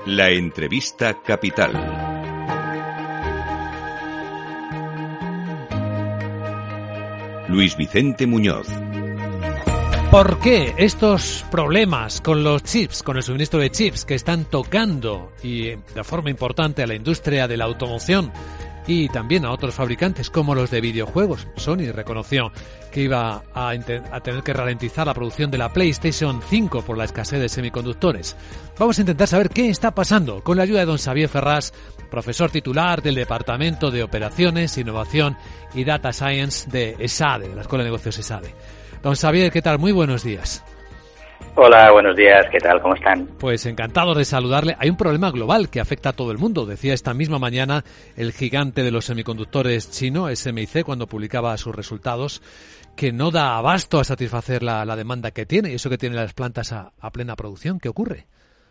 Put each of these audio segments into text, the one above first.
La entrevista capital. Luis Vicente Muñoz. ¿Por qué estos problemas con los chips, con el suministro de chips que están tocando y de forma importante a la industria de la automoción y también a otros fabricantes como los de videojuegos? Sony reconoció que iba a tener que ralentizar la producción de la PlayStation 5 por la escasez de semiconductores. Vamos a intentar saber qué está pasando con la ayuda de don Xavier Ferrás, profesor titular del Departamento de Operaciones, Innovación y Data Science de ESADE, de la Escuela de Negocios ESADE. Don Xavier, ¿qué tal? Muy buenos días. Hola, buenos días. ¿Qué tal? ¿Cómo están? Pues encantado de saludarle. Hay un problema global que afecta a todo el mundo. Decía esta misma mañana el gigante de los semiconductores chino, SMIC, cuando publicaba sus resultados, que no da abasto a satisfacer la demanda que tiene, y eso que tiene las plantas a plena producción. ¿Qué ocurre?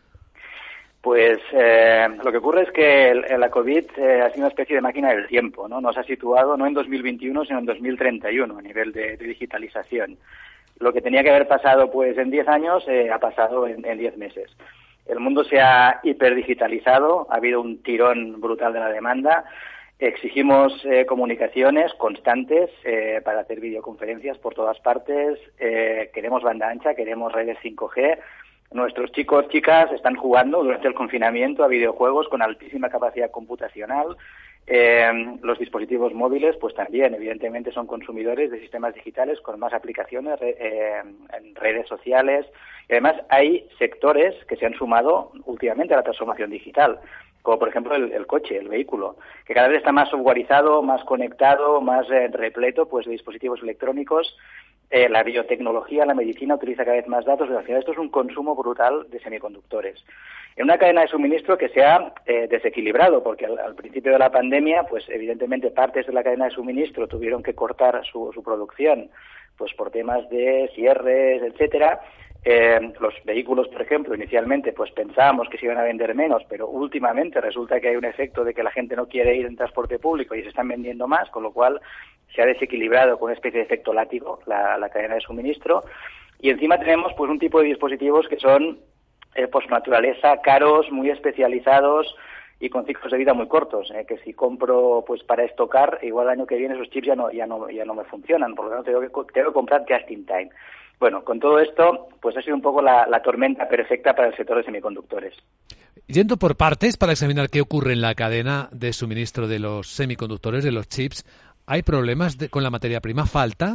Pues lo que ocurre es que la COVID ha sido una especie de máquina del tiempo, ¿no? Nos ha situado no en 2021, sino en 2031 a nivel de digitalización. Lo que tenía que haber pasado pues en 10 años ha pasado en 10 meses. El mundo se ha hiperdigitalizado, ha habido un tirón brutal de la demanda. Exigimos comunicaciones constantes para hacer videoconferencias por todas partes. Queremos banda ancha, queremos redes 5G. Nuestros chicos, chicas están jugando durante el confinamiento a videojuegos con altísima capacidad computacional. Los dispositivos móviles, pues también, evidentemente, son consumidores de sistemas digitales con más aplicaciones en redes sociales. Y además hay sectores que se han sumado últimamente a la transformación digital, como por ejemplo el coche, el vehículo, que cada vez está más softwareizado, más conectado, más repleto pues de dispositivos electrónicos. La biotecnología, la medicina utiliza cada vez más datos, pero al final esto es un consumo brutal de semiconductores. En una cadena de suministro que se ha desequilibrado, porque al principio de la pandemia, pues evidentemente partes de la cadena de suministro tuvieron que cortar su producción, pues por temas de cierres, etcétera. Los vehículos, por ejemplo, inicialmente pues pensábamos que se iban a vender menos, pero últimamente resulta que hay un efecto de que la gente no quiere ir en transporte público y se están vendiendo más, con lo cual se ha desequilibrado con una especie de efecto látigo la cadena de suministro. Y encima tenemos pues un tipo de dispositivos que son por su naturaleza caros, muy especializados y con ciclos de vida muy cortos, que si compro pues para estocar, igual el año que viene esos chips ya no me funcionan, por lo tanto tengo que comprar just in time. Bueno, con todo esto, pues ha sido un poco la tormenta perfecta para el sector de semiconductores. Yendo por partes para examinar qué ocurre en la cadena de suministro de los semiconductores, de los chips, ¿hay problemas con la materia prima? ¿Falta?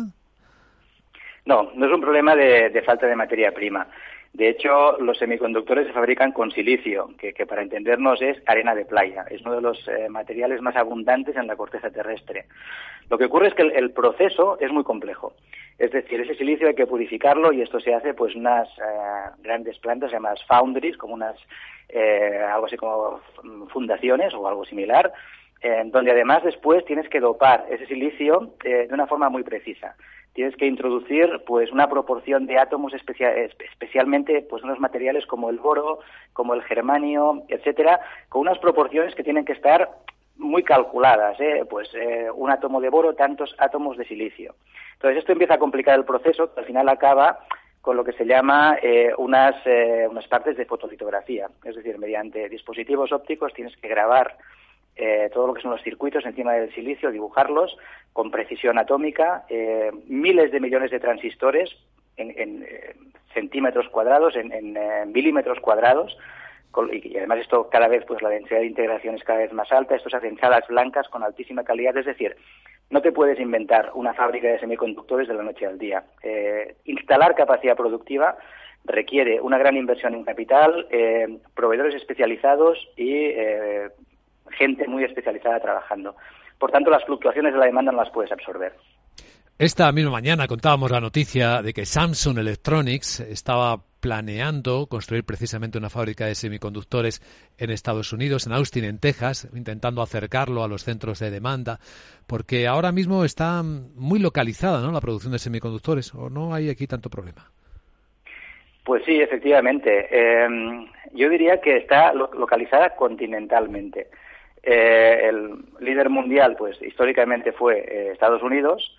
No es un problema de falta de materia prima. De hecho, los semiconductores se fabrican con silicio, que para entendernos es arena de playa. Es uno de los materiales más abundantes en la corteza terrestre. Lo que ocurre es que el proceso es muy complejo. Es decir, ese silicio hay que purificarlo y esto se hace pues unas grandes plantas llamadas foundries, como algo así como fundaciones o algo similar, donde además después tienes que dopar ese silicio de una forma muy precisa. Tienes que introducir pues una proporción de átomos especialmente pues unos materiales como el boro, como el germanio, etcétera, con unas proporciones que tienen que estar muy calculadas, pues un átomo de boro, tantos átomos de silicio. Entonces esto empieza a complicar el proceso, que al final acaba con lo que se llama unas partes de fotolitografía, es decir, mediante dispositivos ópticos tienes que grabar todo lo que son los circuitos encima del silicio, dibujarlos con precisión atómica, miles de millones de transistores en centímetros cuadrados, en milímetros cuadrados, y además esto cada vez, pues la densidad de integración es cada vez más alta, esto se hace en salas blancas con altísima calidad, es decir, no te puedes inventar una fábrica de semiconductores de la noche al día. Instalar capacidad productiva requiere una gran inversión en capital, proveedores especializados y gente muy especializada trabajando. Por tanto, las fluctuaciones de la demanda no las puedes absorber. Esta misma mañana contábamos la noticia de que Samsung Electronics estaba planeando construir precisamente una fábrica de semiconductores en Estados Unidos, en Austin, en Texas, intentando acercarlo a los centros de demanda, porque ahora mismo está muy localizada, ¿no?, la producción de semiconductores, ¿o no hay aquí tanto problema? Pues sí, efectivamente. Yo diría que está localizada continentalmente. El líder mundial, pues históricamente fue Estados Unidos,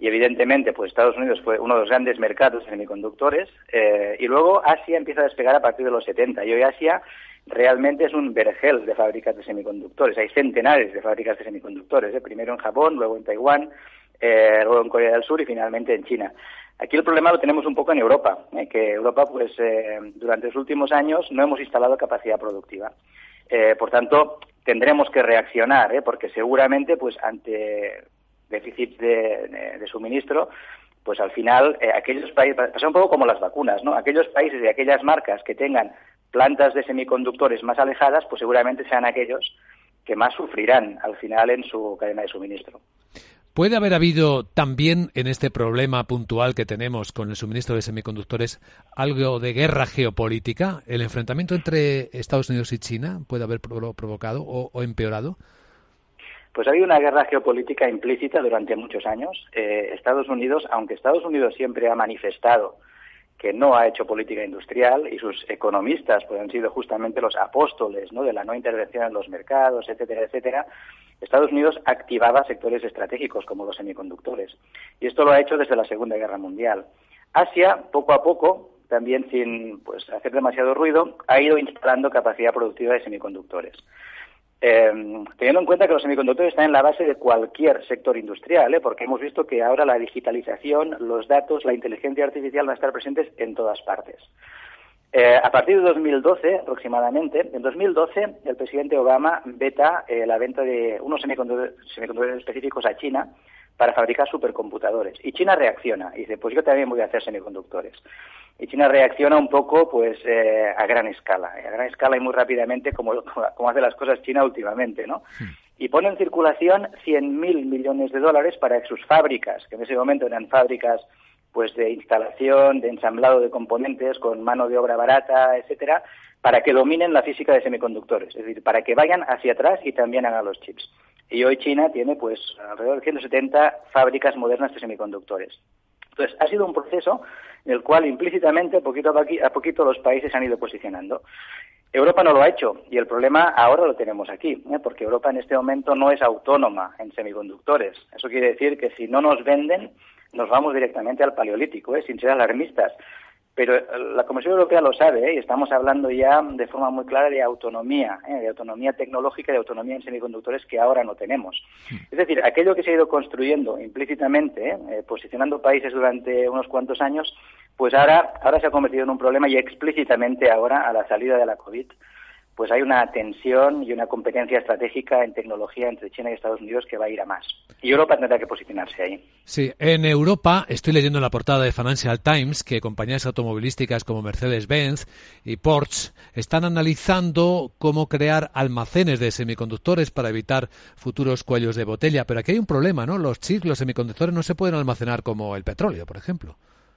y evidentemente pues Estados Unidos fue uno de los grandes mercados de semiconductores, y luego Asia empieza a despegar a partir de los 70, y hoy Asia realmente es un vergel de fábricas de semiconductores. Hay centenares de fábricas de semiconductores, primero en Japón, luego en Taiwán, luego en Corea del Sur y finalmente en China. Aquí el problema lo tenemos un poco en Europa, que Europa pues durante los últimos años no hemos instalado capacidad productiva. Por tanto, tendremos que reaccionar, porque seguramente pues ante déficit de suministro, pues al final aquellos países, pasa un poco como las vacunas, ¿no? Aquellos países y aquellas marcas que tengan plantas de semiconductores más alejadas, pues seguramente sean aquellos que más sufrirán al final en su cadena de suministro. ¿Puede haber habido también en este problema puntual que tenemos con el suministro de semiconductores algo de guerra geopolítica? ¿El enfrentamiento entre Estados Unidos y China puede haber provocado o empeorado? Pues ha habido una guerra geopolítica implícita durante muchos años. Estados Unidos, aunque Estados Unidos siempre ha manifestado que no ha hecho política industrial, y sus economistas pues han sido justamente los apóstoles, ¿no?, de la no intervención en los mercados, etcétera, etcétera, Estados Unidos activaba sectores estratégicos como los semiconductores. Y esto lo ha hecho desde la Segunda Guerra Mundial. Asia, poco a poco, también sin pues hacer demasiado ruido, ha ido instalando capacidad productiva de semiconductores. Teniendo en cuenta que los semiconductores están en la base de cualquier sector industrial, porque hemos visto que ahora la digitalización, los datos, la inteligencia artificial van a estar presentes en todas partes. A partir de 2012, aproximadamente, en 2012 el presidente Obama veta la venta de unos semiconductores específicos a China para fabricar supercomputadores. Y China reacciona y dice, pues yo también voy a hacer semiconductores. Y China reacciona un poco pues a gran escala y muy rápidamente, como hace las cosas China últimamente, ¿no? Sí. Y pone en circulación 100.000 millones de dólares para que sus fábricas, que en ese momento eran fábricas pues de instalación, de ensamblado de componentes con mano de obra barata, etcétera, para que dominen la física de semiconductores, es decir, para que vayan hacia atrás y también hagan los chips. Y hoy China tiene pues alrededor de 170 fábricas modernas de semiconductores. Entonces, ha sido un proceso en el cual implícitamente, poquito a poquito, los países han ido posicionando. Europa no lo ha hecho y el problema ahora lo tenemos aquí, porque Europa en este momento no es autónoma en semiconductores. Eso quiere decir que si no nos venden, nos vamos directamente al paleolítico, sin ser alarmistas. Pero la Comisión Europea lo sabe, y estamos hablando ya de forma muy clara de autonomía tecnológica, de autonomía en semiconductores que ahora no tenemos. Es decir, aquello que se ha ido construyendo implícitamente, posicionando países durante unos cuantos años, pues ahora se ha convertido en un problema, y explícitamente ahora, a la salida de la COVID, pues hay una tensión y una competencia estratégica en tecnología entre China y Estados Unidos que va a ir a más. Y Europa tendrá que posicionarse ahí. Sí, en Europa, estoy leyendo en la portada de Financial Times que compañías automovilísticas como Mercedes-Benz y Porsche están analizando cómo crear almacenes de semiconductores para evitar futuros cuellos de botella. Pero aquí hay un problema, ¿no? Los chips, los semiconductores no se pueden almacenar como el petróleo, por ejemplo.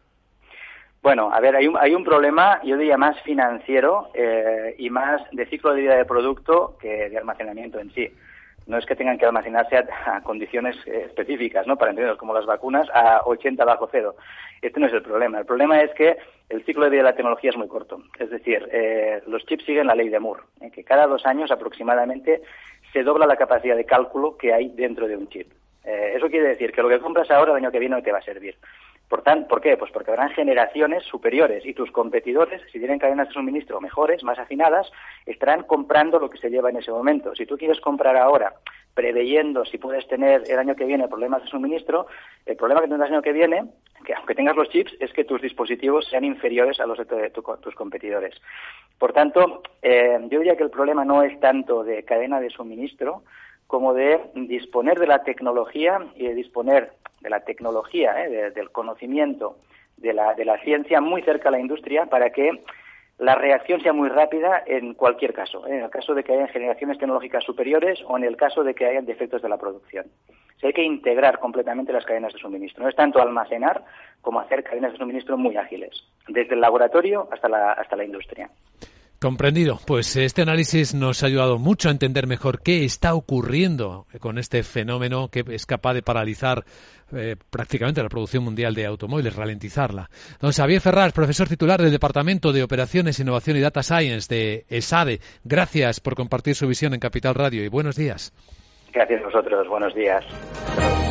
Bueno, a ver, hay un problema, yo diría, más financiero y más de ciclo de vida de producto que de almacenamiento en sí. No es que tengan que almacenarse a condiciones específicas, ¿no? Para entenderlos, como las vacunas, a 80 bajo cero. Este no es el problema. El problema es que el ciclo de vida de la tecnología es muy corto. Es decir, los chips siguen la ley de Moore, que cada 2 años aproximadamente se dobla la capacidad de cálculo que hay dentro de un chip. Eso quiere decir que lo que compras ahora el año que viene no te va a servir. ¿Por qué? Pues porque habrán generaciones superiores y tus competidores, si tienen cadenas de suministro mejores, más afinadas, estarán comprando lo que se lleva en ese momento. Si tú quieres comprar ahora, preveyendo si puedes tener el año que viene problemas de suministro, el problema que tendrás el año que viene, que aunque tengas los chips, es que tus dispositivos sean inferiores a los de tus competidores. Por tanto, yo diría que el problema no es tanto de cadena de suministro, como de disponer de la tecnología y de disponer de la tecnología, del conocimiento, de la ciencia muy cerca a la industria para que la reacción sea muy rápida en cualquier caso, en el caso de que haya generaciones tecnológicas superiores o en el caso de que haya defectos de la producción. O sea, hay que integrar completamente las cadenas de suministro. No es tanto almacenar como hacer cadenas de suministro muy ágiles, desde el laboratorio hasta la industria. Comprendido. Pues este análisis nos ha ayudado mucho a entender mejor qué está ocurriendo con este fenómeno que es capaz de paralizar prácticamente la producción mundial de automóviles, ralentizarla. Don Xavier Ferrás, profesor titular del Departamento de Operaciones, Innovación y Data Science de ESADE. Gracias por compartir su visión en Capital Radio y buenos días. Gracias a vosotros. Buenos días.